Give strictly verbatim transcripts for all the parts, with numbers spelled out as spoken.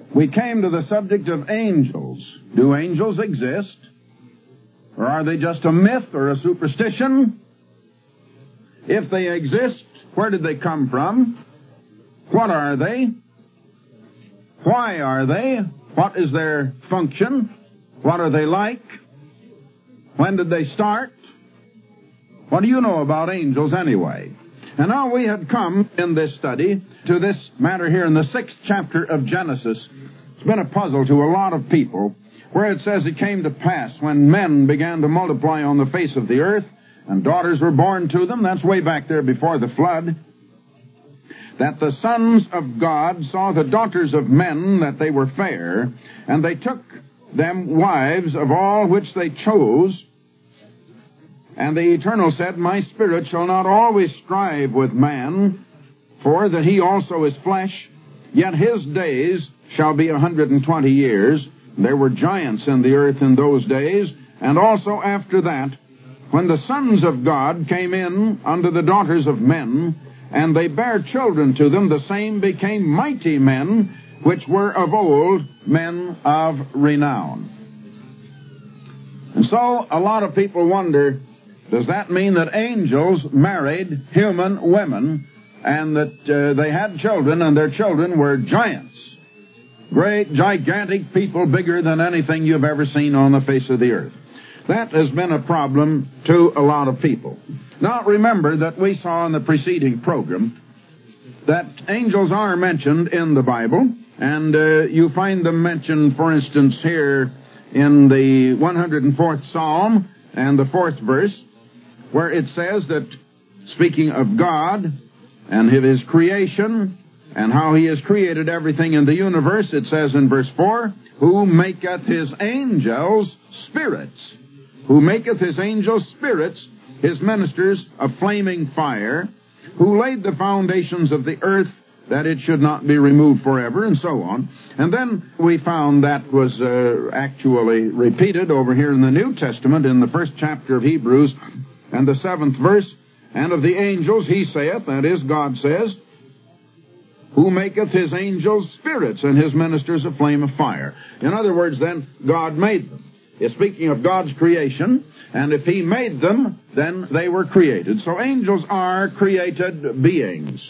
we came to the subject of angels. Do angels exist? Or are they just a myth or a superstition? If they exist, where did they come from? What are they? Why are they? What is their function? What are they like? When did they start? What do you know about angels anyway? And now we had come in this study to this matter here in the sixth chapter of Genesis. It's been a puzzle to a lot of people, where it says it came to pass when men began to multiply on the face of the earth, and daughters were born to them. That's way back there before the flood. That the sons of God saw the daughters of men, that they were fair, and they took them wives of all which they chose. And the Eternal said, My spirit shall not always strive with man, for that he also is flesh, yet his days shall be a hundred and twenty years. There were giants in the earth in those days, and also after that, when the sons of God came in unto the daughters of men, and they bare children to them, the same became mighty men, which were of old men of renown. And so a lot of people wonder, does that mean that angels married human women, and that uh, they had children, and their children were giants? Great, gigantic people, bigger than anything you've ever seen on the face of the earth. That has been a problem to a lot of people. Now, remember that we saw in the preceding program that angels are mentioned in the Bible, and uh, you find them mentioned, for instance, here in the one hundred fourth Psalm and the fourth verse, where it says that, speaking of God and of His creation and how He has created everything in the universe, it says in verse four, Who maketh His angels spirits, who maketh His angels spirits, His ministers a flaming fire, who laid the foundations of the earth, that it should not be removed forever, and so on. And then we found that was uh, actually repeated over here in the New Testament in the first chapter of Hebrews and the seventh verse. And of the angels he saith, that is, God says, who maketh his angels spirits and his ministers a flame of fire. In other words, then, God made them. It's speaking of God's creation, and if He made them, then they were created. So angels are created beings.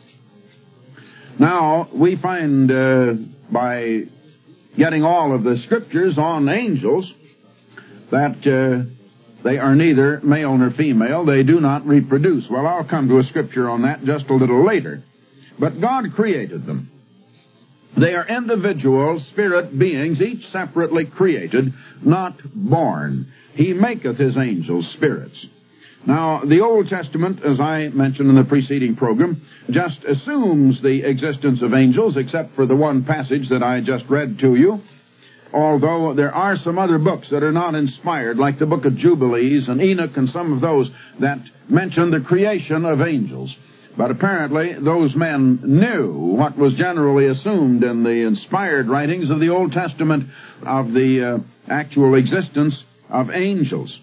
Now, we find uh, by getting all of the scriptures on angels that uh, they are neither male nor female. They do not reproduce. Well, I'll come to a scripture on that just a little later. But God created them. They are individual spirit beings, each separately created, not born. He maketh His angels spirits. Now, the Old Testament, as I mentioned in the preceding program, just assumes the existence of angels, except for the one passage that I just read to you. Although there are some other books that are not inspired, like the book of Jubilees and Enoch and some of those that mention the creation of angels. But apparently those men knew what was generally assumed in the inspired writings of the Old Testament of the uh, actual existence of angels.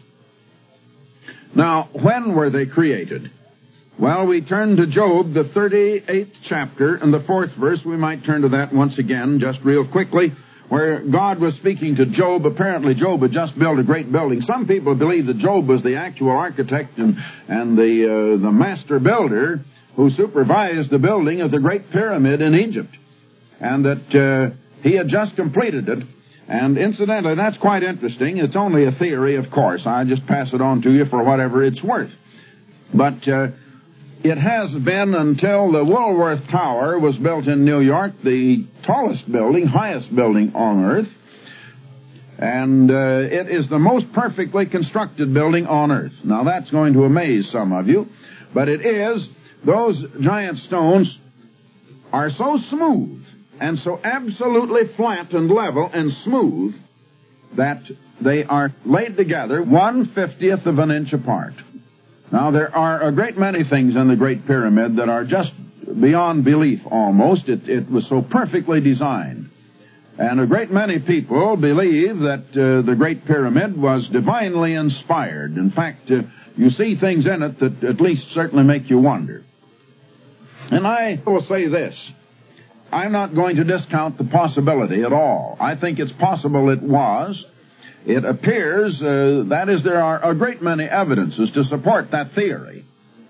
Now, when were they created? Well, we turn to Job, the thirty-eighth chapter, and the fourth verse. We might turn to that once again, just real quickly, where God was speaking to Job. Apparently, Job had just built a great building. Some people believe that Job was the actual architect and, and the, uh, the master builder who supervised the building of the Great Pyramid in Egypt, and that uh, he had just completed it. And incidentally, that's quite interesting. It's only a theory, of course. I just pass it on to you for whatever it's worth. But uh, it has been, until the Woolworth Tower was built in New York, the tallest building, highest building on earth. And uh, it is the most perfectly constructed building on earth. Now, that's going to amaze some of you, but it is. Those giant stones are so smooth and so absolutely flat and level and smooth that they are laid together one-fiftieth of an inch apart. Now, there are a great many things in the Great Pyramid that are just beyond belief almost. It, it was so perfectly designed. And a great many people believe that uh, the Great Pyramid was divinely inspired. In fact, uh, you see things in it that at least certainly make you wonder. And I will say this. I'm not going to discount the possibility at all. I think it's possible it was. It appears, uh, that is, there are a great many evidences to support that theory.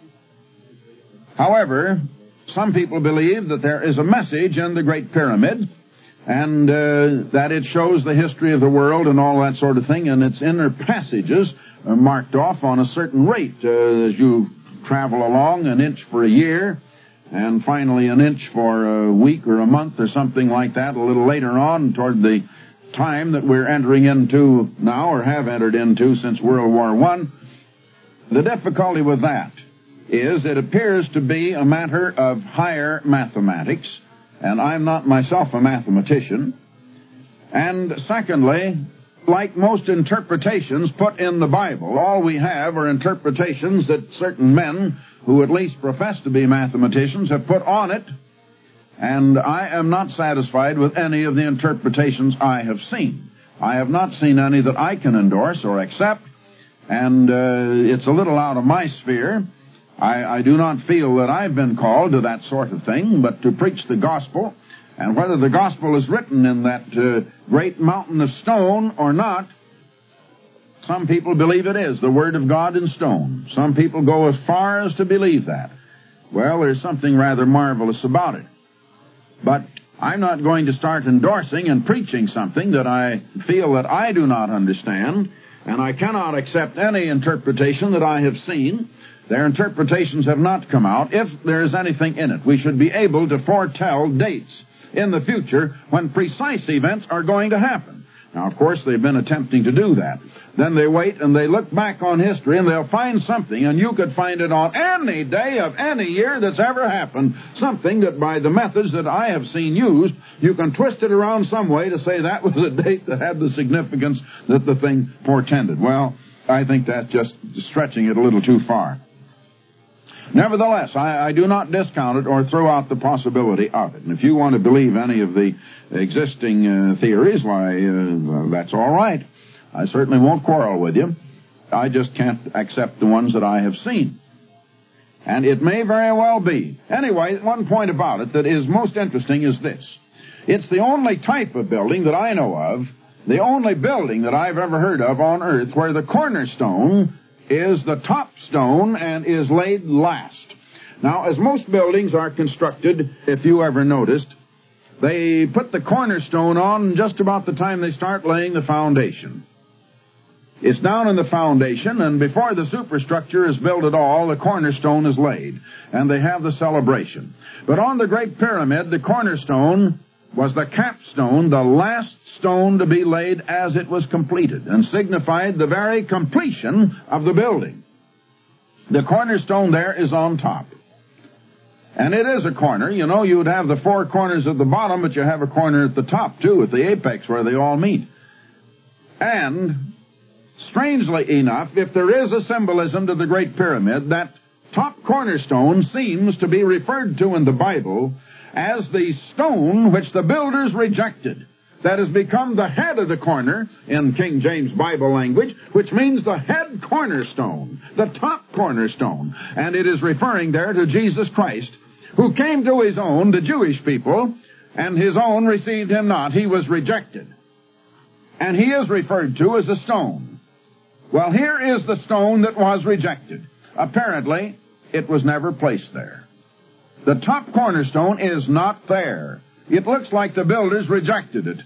However, some people believe that there is a message in the Great Pyramid, and uh, that it shows the history of the world and all that sort of thing, and its inner passages are marked off on a certain rate uh, as you travel along, an inch for a year, and finally an inch for a week or a month or something like that, a little later on toward the time that we're entering into now, or have entered into since World War One. The difficulty with that is it appears to be a matter of higher mathematics, and I'm not myself a mathematician. And secondly, like most interpretations put in the Bible, all we have are interpretations that certain men who at least profess to be mathematicians have put on it, and I am not satisfied with any of the interpretations I have seen. I have not seen any that I can endorse or accept, and uh, it's a little out of my sphere. I, I do not feel that I've been called to that sort of thing, but to preach the gospel, and whether the gospel is written in that uh, great mountain of stone or not, some people believe it is, the Word of God in stone. Some people go as far as to believe that. Well, there's something rather marvelous about it. But I'm not going to start endorsing and preaching something that I feel that I do not understand, and I cannot accept any interpretation that I have seen. Their interpretations have not come out. If there is anything in it, we should be able to foretell dates in the future when precise events are going to happen. Now, of course, they've been attempting to do that. Then they wait and they look back on history and they'll find something, and you could find it on any day of any year that's ever happened, something that by the methods that I have seen used, you can twist it around some way to say that was a date that had the significance that the thing portended. Well, I think that's just stretching it a little too far. Nevertheless, I, I do not discount it or throw out the possibility of it. And if you want to believe any of the existing uh, theories, why, uh, that's all right. I certainly won't quarrel with you. I just can't accept the ones that I have seen. And it may very well be. Anyway, one point about it that is most interesting is this. It's the only type of building that I know of, the only building that I've ever heard of on earth where the cornerstone is the top stone and is laid last. Now, as most buildings are constructed, if you ever noticed, they put the cornerstone on just about the time they start laying the foundation. It's down in the foundation, and before the superstructure is built at all, the cornerstone is laid, and they have the celebration. But on the Great Pyramid, the cornerstone was the capstone, the last stone to be laid as it was completed, and signified the very completion of the building. The cornerstone there is on top. And it is a corner. You know, you would have the four corners at the bottom, but you have a corner at the top, too, at the apex where they all meet. And, strangely enough, if there is a symbolism to the Great Pyramid, that top cornerstone seems to be referred to in the Bible as the stone which the builders rejected, that has become the head of the corner in King James Bible language, which means the head cornerstone, the top cornerstone. And it is referring there to Jesus Christ, who came to his own, the Jewish people, and his own received him not. He was rejected. And he is referred to as a stone. Well, here is the stone that was rejected. Apparently, it was never placed there. The top cornerstone is not there. It looks like the builders rejected it.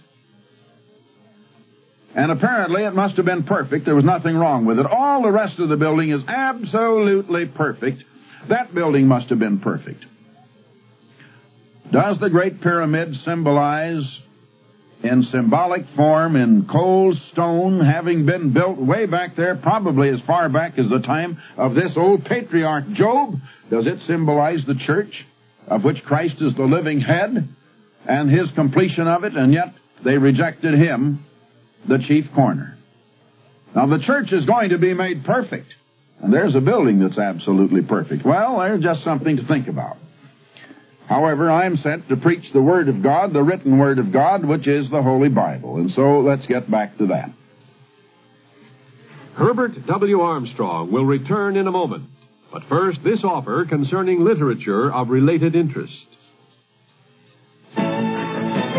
And apparently it must have been perfect. There was nothing wrong with it. All the rest of the building is absolutely perfect. That building must have been perfect. Does the Great Pyramid symbolize, in symbolic form, in cold stone, having been built way back there, probably as far back as the time of this old patriarch Job? Does it symbolize the church, of which Christ is the living head, and his completion of it, and yet they rejected him, the chief corner? Now, the church is going to be made perfect, and there's a building that's absolutely perfect. Well, there's just something to think about. However, I'm sent to preach the Word of God, the written Word of God, which is the Holy Bible. And so let's get back to that. Herbert W. Armstrong will return in a moment. But first, this offer concerning literature of related interest.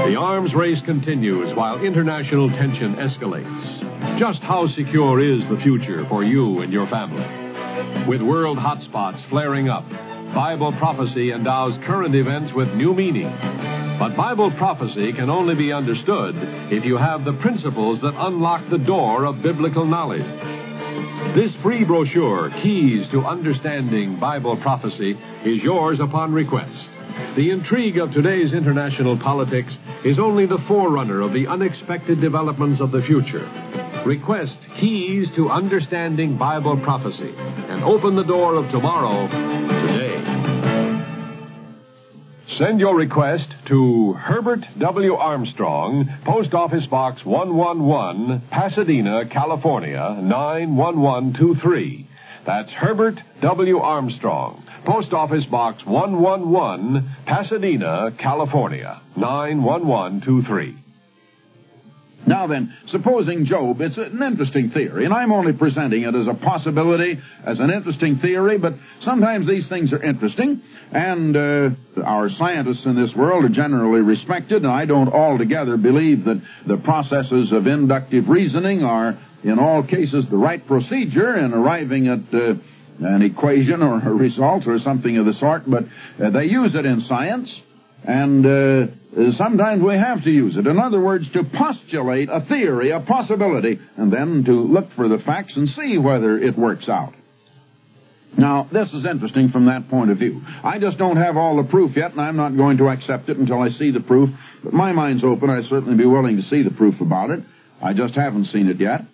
The arms race continues while international tension escalates. Just how secure is the future for you and your family? With world hotspots flaring up, Bible prophecy endows current events with new meaning. But Bible prophecy can only be understood if you have the principles that unlock the door of biblical knowledge. This free brochure, Keys to Understanding Bible Prophecy, is yours upon request. The intrigue of today's international politics is only the forerunner of the unexpected developments of the future. Request Keys to Understanding Bible Prophecy and open the door of tomorrow today. Send your request to Herbert W. Armstrong, Post Office Box one one one, Pasadena, California, nine one one two three. That's Herbert W. Armstrong, Post Office Box one one one, Pasadena, California, nine one one two three. Now then, supposing Job, it's an interesting theory, and I'm only presenting it as a possibility, as an interesting theory, but sometimes these things are interesting, and uh, our scientists in this world are generally respected, and I don't altogether believe that the processes of inductive reasoning are, in all cases, the right procedure in arriving at uh, an equation or a result or something of the sort, but uh, they use it in science. And uh, sometimes we have to use it. In other words, to postulate a theory, a possibility, and then to look for the facts and see whether it works out. Now, this is interesting from that point of view. I just don't have all the proof yet, and I'm not going to accept it until I see the proof. But my mind's open. I'd certainly be willing to see the proof about it. I just haven't seen it yet.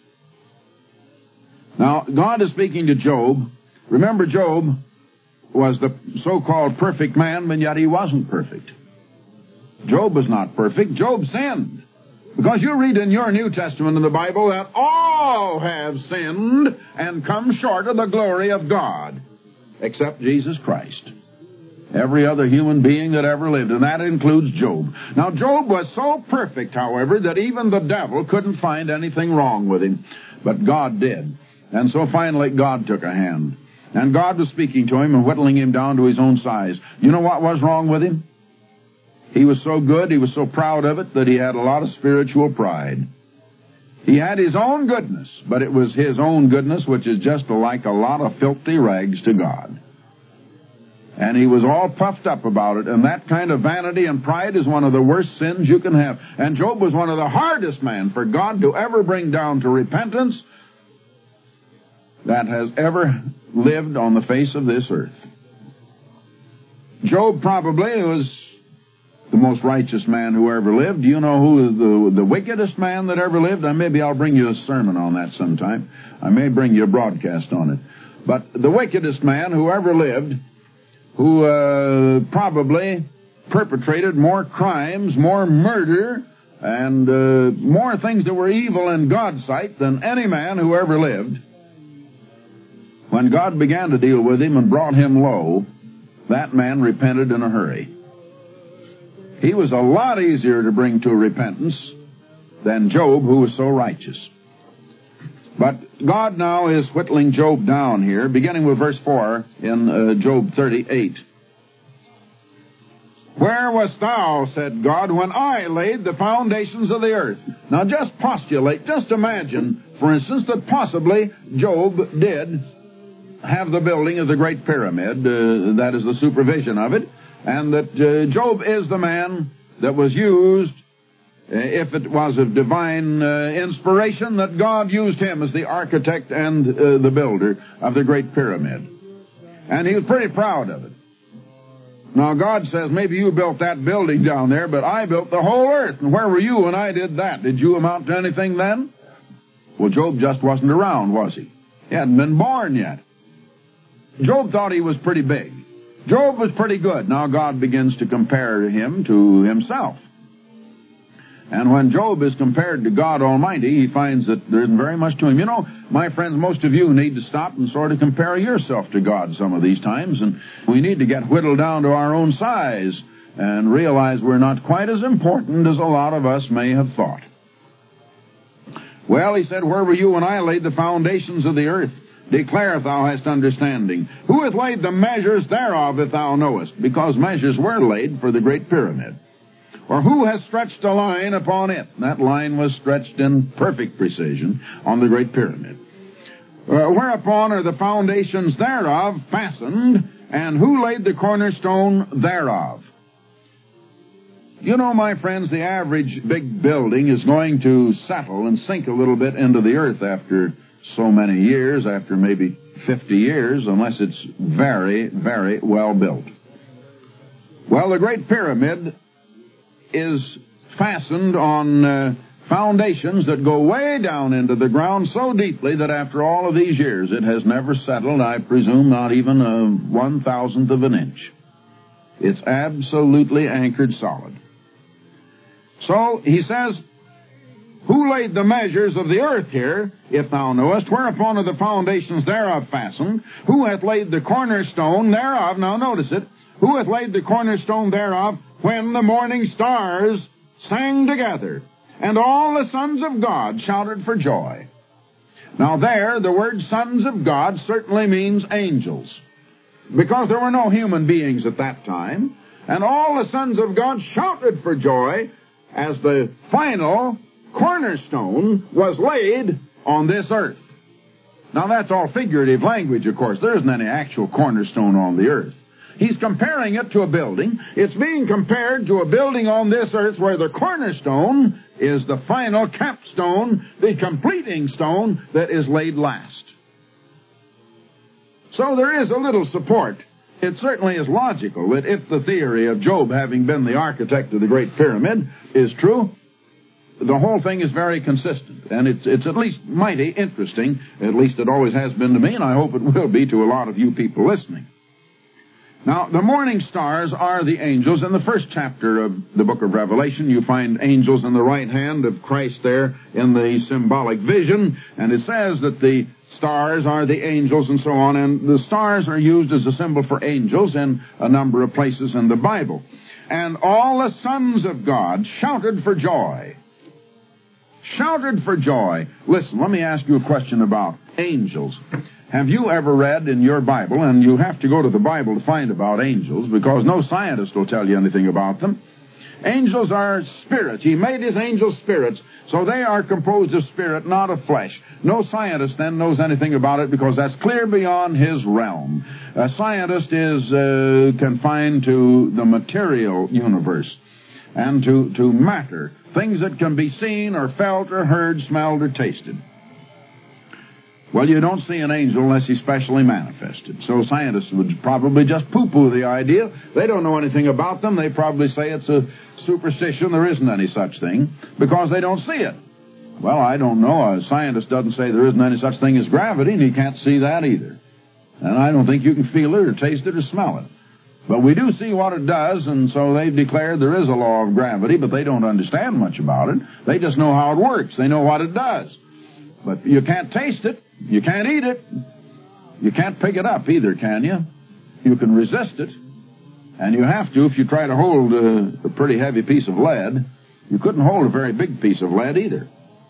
Now, God is speaking to Job. Remember, Job was the so-called perfect man, but yet he wasn't perfect. Job was not perfect. Job sinned. Because you read in your New Testament in the Bible that all have sinned and come short of the glory of God, except Jesus Christ. Every other human being that ever lived, and that includes Job. Now, Job was so perfect, however, that even the devil couldn't find anything wrong with him. But God did. And so finally God took a hand. And God was speaking to him and whittling him down to his own size. You know what was wrong with him? He was so good, he was so proud of it, that he had a lot of spiritual pride. He had his own goodness, but it was his own goodness which is just like a lot of filthy rags to God. And he was all puffed up about it, and that kind of vanity and pride is one of the worst sins you can have. And Job was one of the hardest men for God to ever bring down to repentance that has ever lived on the face of this earth. Job probably was the most righteous man who ever lived. Do you know who the, the wickedest man that ever lived? Uh, maybe I'll bring you a sermon on that sometime. I may bring you a broadcast on it. But the wickedest man who ever lived, who uh, probably perpetrated more crimes, more murder, and uh, more things that were evil in God's sight than any man who ever lived, when God began to deal with him and brought him low, that man repented in a hurry. He was a lot easier to bring to repentance than Job, who was so righteous. But God now is whittling Job down here, beginning with verse four in uh, Job thirty-eight. Where wast thou, said God, when I laid the foundations of the earth? Now just postulate, just imagine, for instance, that possibly Job did have the building of the Great Pyramid, uh, that is the supervision of it, and that uh, Job is the man that was used, uh, if it was of divine uh, inspiration, that God used him as the architect and uh, the builder of the Great Pyramid. And he was pretty proud of it. Now God says, maybe you built that building down there, but I built the whole earth. And where were you when I did that? Did you amount to anything then? Well, Job just wasn't around, was he? He hadn't been born yet. Job thought he was pretty big. Job was pretty good. Now God begins to compare him to himself. And when Job is compared to God Almighty, he finds that there isn't very much to him. You know, my friends, most of you need to stop and sort of compare yourself to God some of these times. And we need to get whittled down to our own size and realize we're not quite as important as a lot of us may have thought. Well, he said, where were you when I laid the foundations of the earth? Declare if thou hast understanding. Who hath laid the measures thereof, if thou knowest? Because measures were laid for the Great Pyramid. Or who has stretched a line upon it? That line was stretched in perfect precision on the Great Pyramid. Uh, whereupon are the foundations thereof fastened, and who laid the cornerstone thereof? You know, my friends, the average big building is going to settle and sink a little bit into the earth after so many years, after maybe fifty years, unless it's very, very well built. Well, the Great Pyramid is fastened on uh, foundations that go way down into the ground so deeply that after all of these years it has never settled, I presume, not even a one thousandth of an inch. It's absolutely anchored solid. So, he says, who laid the measures of the earth here, if thou knowest, whereupon are the foundations thereof fastened? Who hath laid the cornerstone thereof? Now notice it. Who hath laid the cornerstone thereof when the morning stars sang together, and all the sons of God shouted for joy? Now there, the word sons of God certainly means angels, because there were no human beings at that time, and all the sons of God shouted for joy as the final cornerstone was laid on this earth. Now that's all figurative language, of course. There isn't any actual cornerstone on the earth. He's comparing it to a building. It's being compared to a building on this earth where the cornerstone is the final capstone, the completing stone that is laid last. So there is a little support. It certainly is logical that if the theory of Job having been the architect of the Great Pyramid is true, the whole thing is very consistent, and it's it's at least mighty interesting. At least it always has been to me, and I hope it will be to a lot of you people listening. Now, the morning stars are the angels. In the first chapter of the book of Revelation, you find angels in the right hand of Christ there in the symbolic vision, and it says that the stars are the angels and so on, and the stars are used as a symbol for angels in a number of places in the Bible. And all the sons of God shouted for joy. Shouted for joy. Listen, let me ask you a question about angels. Have you ever read in your Bible, and you have to go to the Bible to find about angels, because no scientist will tell you anything about them. Angels are spirits. He made his angels spirits, so they are composed of spirit, not of flesh. No scientist then knows anything about it, because that's clear beyond his realm. A scientist is uh, confined to the material universe and to, to matter, things that can be seen or felt or heard, smelled or tasted. Well, you don't see an angel unless he's specially manifested. So scientists would probably just poo-poo the idea. They don't know anything about them. They probably say it's a superstition. There isn't any such thing, because they don't see it. Well, I don't know. A scientist doesn't say there isn't any such thing as gravity, and he can't see that either. And I don't think you can feel it or taste it or smell it. But we do see what it does, and so they've declared there is a law of gravity, but they don't understand much about it. They just know how it works. They know what it does. But you can't taste it. You can't eat it. You can't pick it up either, can you? You can resist it. And you have to if you try to hold a, a pretty heavy piece of lead. You couldn't hold a very big piece of lead either.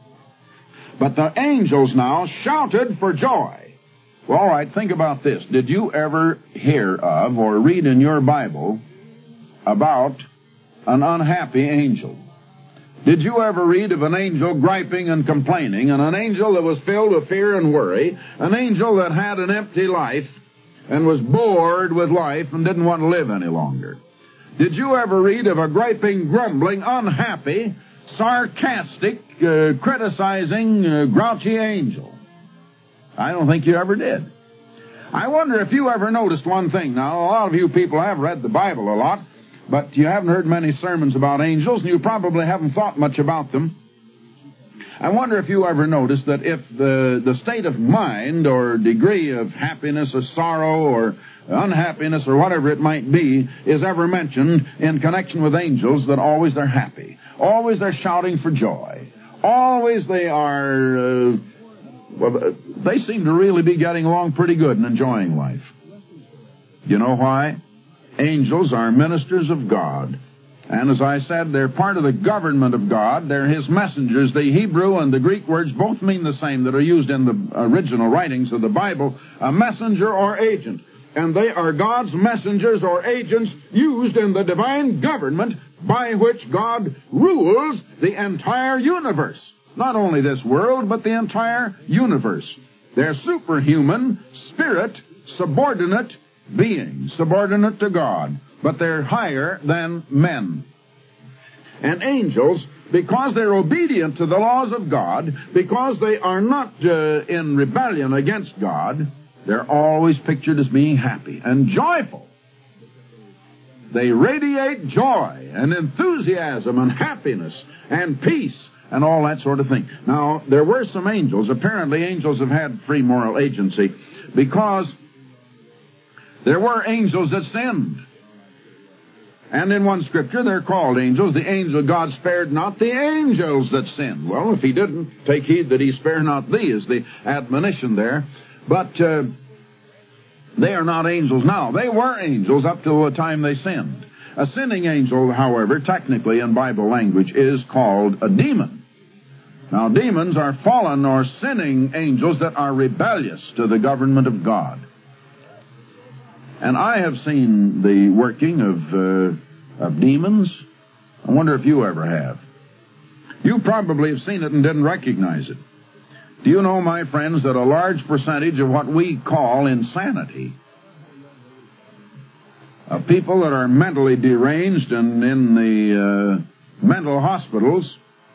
But the angels now shouted for joy. Well, all right, think about this. Did you ever hear of or read in your Bible about an unhappy angel? Did you ever read of an angel griping and complaining, and an angel that was filled with fear and worry, an angel that had an empty life and was bored with life and didn't want to live any longer? Did you ever read of a griping, grumbling, unhappy, sarcastic, uh, criticizing, uh, grouchy angel? I don't think you ever did. I wonder if you ever noticed one thing. Now, a lot of you people have read the Bible a lot, but you haven't heard many sermons about angels, and you probably haven't thought much about them. I wonder if you ever noticed that if the, the state of mind or degree of happiness or sorrow or unhappiness or whatever it might be is ever mentioned in connection with angels, that always they're happy. Always they're shouting for joy. Always they are, uh, well, they seem to really be getting along pretty good and enjoying life. You know why? Angels are ministers of God. And as I said, they're part of the government of God. They're His messengers. The Hebrew and the Greek words both mean the same that are used in the original writings of the Bible, a messenger or agent. and they are God's messengers or agents used in the divine government by which God rules the entire universe. Not only this world, but the entire universe. They're superhuman, spirit, subordinate beings, subordinate to God, but they're higher than men. And angels, because they're obedient to the laws of God, because they are not uh, in rebellion against God, they're always pictured as being happy and joyful. They radiate joy and enthusiasm and happiness and peace and all that sort of thing. Now, there were some angels. Apparently, angels have had free moral agency because there were angels that sinned. And in one scripture, they're called angels. The angel of God spared not the angels that sinned. Well, if he didn't, take heed that he spare not thee, is the admonition there. But uh, they are not angels now. They were angels up to the time they sinned. A sinning angel, however, technically in Bible language, is called a demon. Now, demons are fallen or sinning angels that are rebellious to the government of God. And I have seen the working of, uh, of demons. I wonder if you ever have. You probably have seen it and didn't recognize it. Do you know, my friends, that a large percentage of what we call insanity, of people that are mentally deranged and in the uh, mental hospitals,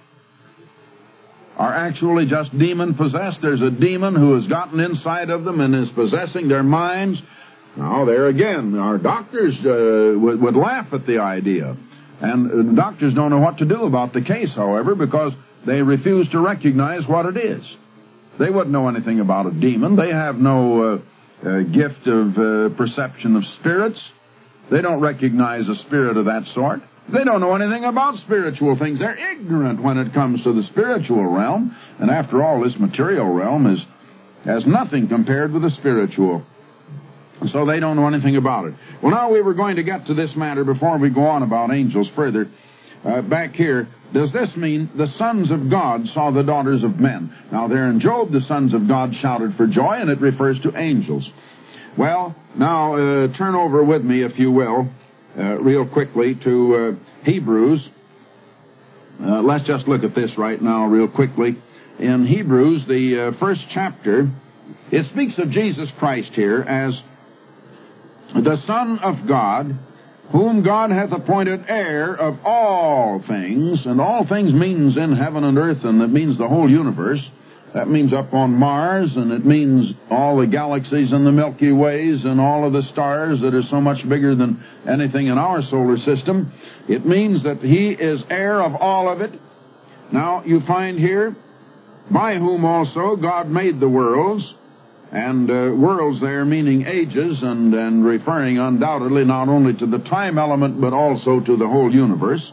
are actually just demon-possessed? There's a demon who has gotten inside of them and is possessing their minds. Now, there again, our doctors uh, would, would laugh at the idea. And uh, doctors don't know what to do about the case, however, because they refuse to recognize what it is. They wouldn't know anything about a demon. They have no uh, uh, gift of uh, perception of spirits. They don't recognize a spirit of that sort. They don't know anything about spiritual things. They're ignorant when it comes to the spiritual realm. And after all, this material realm is has nothing compared with the spiritual. So they don't know anything about it. Well, now we were going to get to this matter before we go on about angels further. Uh, back here, does this mean the sons of God saw the daughters of men? Now, there in Job, the sons of God shouted for joy, and it refers to angels. Well, now, uh, turn over with me, if you will, uh, real quickly to uh, Hebrews. Uh, let's just look at this right now real quickly. In Hebrews, the uh, first chapter, it speaks of Jesus Christ here as the Son of God, whom God hath appointed heir of all things. And all things means in heaven and earth, and it means the whole universe. That means up on Mars, and it means all the galaxies and the Milky Ways and all of the stars that are so much bigger than anything in our solar system. It means that he is heir of all of it. Now, you find here, by whom also God made the worlds, and uh, worlds there meaning ages, and, and referring undoubtedly not only to the time element but also to the whole universe,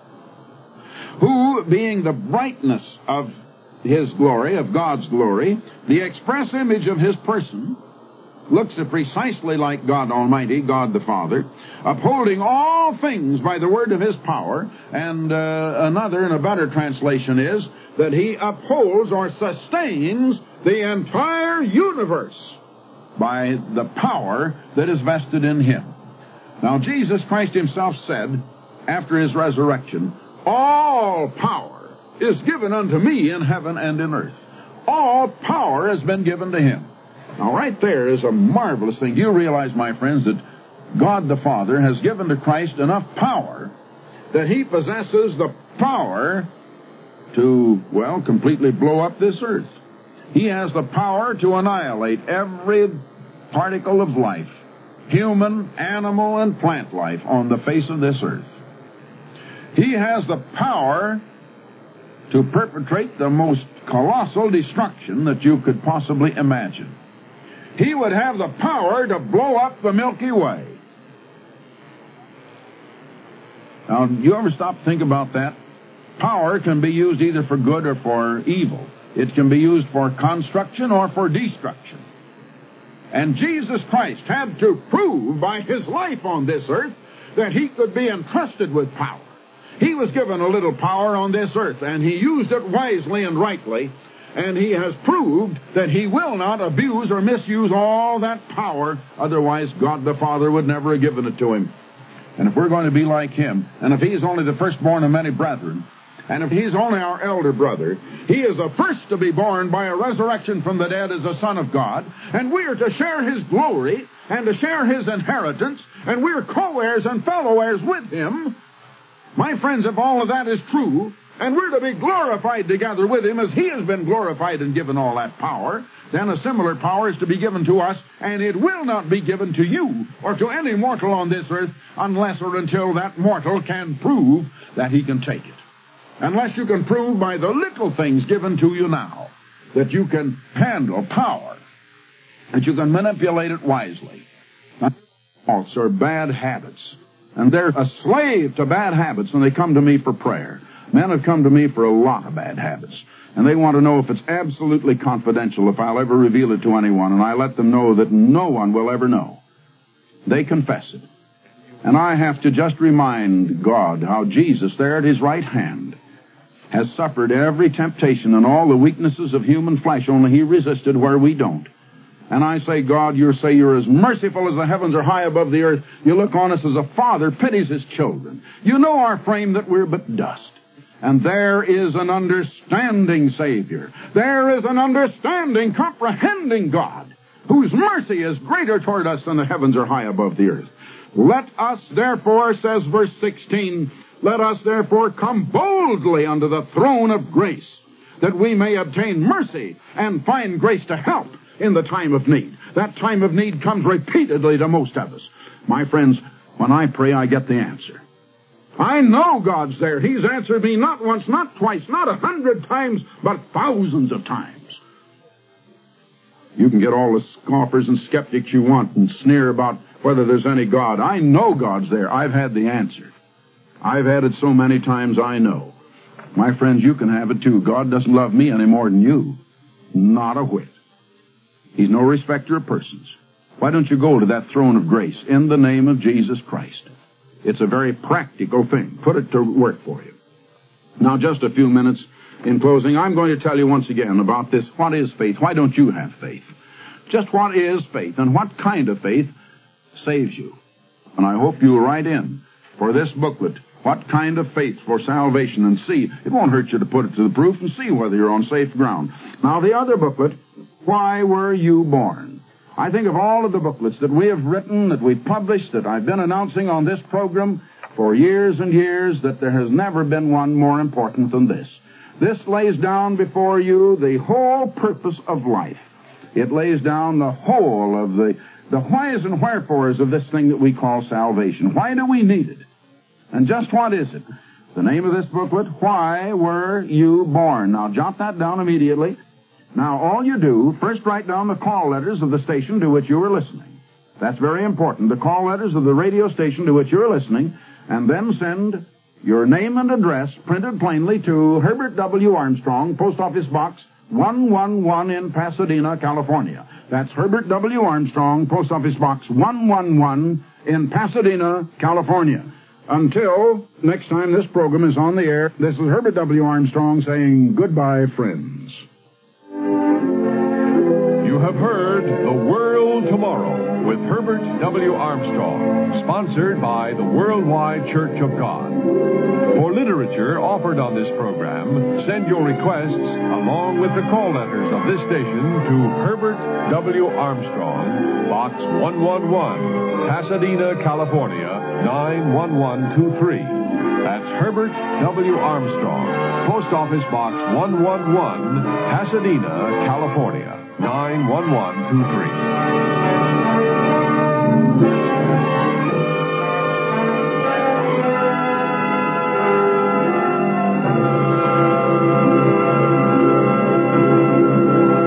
who, being the brightness of his glory, of God's glory, the express image of his person, looks precisely like God Almighty, God the Father, upholding all things by the word of his power. And uh, another and a better translation is that he upholds or sustains the entire universe by the power that is vested in him. Now, Jesus Christ himself said, after his resurrection, all power is given unto me in heaven and in earth. All power has been given to him. Now, right there is a marvelous thing. You realize, my friends, that God the Father has given to Christ enough power that he possesses the power to, well, completely blow up this earth. He has the power to annihilate every particle of life, human, animal, and plant life on the face of this earth. He has the power to perpetrate the most colossal destruction that you could possibly imagine. He would have the power to blow up the Milky Way. Now, do you ever stop to think about that? Power can be used either for good or for evil. It can be used for construction or for destruction. And Jesus Christ had to prove by his life on this earth that he could be entrusted with power. He was given a little power on this earth, and he used it wisely and rightly. and he has proved that he will not abuse or misuse all that power. Otherwise, God the Father would never have given it to him. And if we're going to be like him, and if he's only the firstborn of many brethren, and if he's only our elder brother, he is the first to be born by a resurrection from the dead as a Son of God, and we are to share his glory and to share his inheritance, and we're co-heirs and fellow heirs with him. My friends, if all of that is true, and we're to be glorified together with him as he has been glorified and given all that power, then a similar power is to be given to us, and it will not be given to you or to any mortal on this earth unless or until that mortal can prove that he can take it. Unless you can prove by the little things given to you now that you can handle power, that you can manipulate it wisely. Faults are bad habits, and they're a slave to bad habits, and they come to me for prayer. Men have come to me for a lot of bad habits, and they want to know if it's absolutely confidential, if I'll ever reveal it to anyone, and I let them know that no one will ever know. They confess it. And I have to just remind God how Jesus, there at his right hand, has suffered every temptation and all the weaknesses of human flesh, only he resisted where we don't. And I say, God, you say you're as merciful as the heavens are high above the earth. You look on us as a father pities his children. You know our frame, that we're but dust. And there is an understanding Savior. There is an understanding, comprehending God, whose mercy is greater toward us than the heavens are high above the earth. Let us therefore, says verse sixteen, let us therefore come boldly unto the throne of grace, that we may obtain mercy and find grace to help in the time of need. That time of need comes repeatedly to most of us. My friends, when I pray, I get the answer. I know God's there. He's answered me not once, not twice, not a hundred times, but thousands of times. You can get all the scoffers and skeptics you want and sneer about whether there's any God. I know God's there. I've had the answer. I've had it so many times I know. My friends, you can have it too. God doesn't love me any more than you. Not a whit. He's no respecter of persons. Why don't you go to that throne of grace in the name of Jesus Christ? It's a very practical thing. Put it to work for you. Now, just a few minutes in closing, I'm going to tell you once again about this. What is faith? Why don't you have faith? Just what is faith, and what kind of faith saves you? And I hope you'll write in for this booklet, What Kind of Faith for Salvation, and see. It won't hurt you to put it to the proof and see whether you're on safe ground. Now, the other booklet, Why Were You Born? I think of all of the booklets that we have written, that we've published, that I've been announcing on this program for years and years, that there has never been one more important than this. This lays down before you the whole purpose of life. It lays down the whole of the, the whys and wherefores of this thing that we call salvation. Why do we need it? And just what is it? The name of this booklet, Why Were You Born? Now, jot that down immediately. Now, all you do, first write down the call letters of the station to which you are listening. That's very important. The call letters of the radio station to which you're listening, and then send your name and address printed plainly to Herbert W. Armstrong, Post Office Box one one one in Pasadena, California. That's Herbert W. Armstrong, Post Office Box one one one in Pasadena, California. Until next time this program is on the air, this is Herbert W. Armstrong saying goodbye, friends. You have heard The World Tomorrow with Herbert W. Armstrong, sponsored by the Worldwide Church of God. For literature offered on this program, send your requests along with the call letters of this station to Herbert W. Armstrong, Box one one one, Pasadena, California, nine one one two three. That's Herbert W. Armstrong, Post Office Box one one one, Pasadena, California, nine one one two three.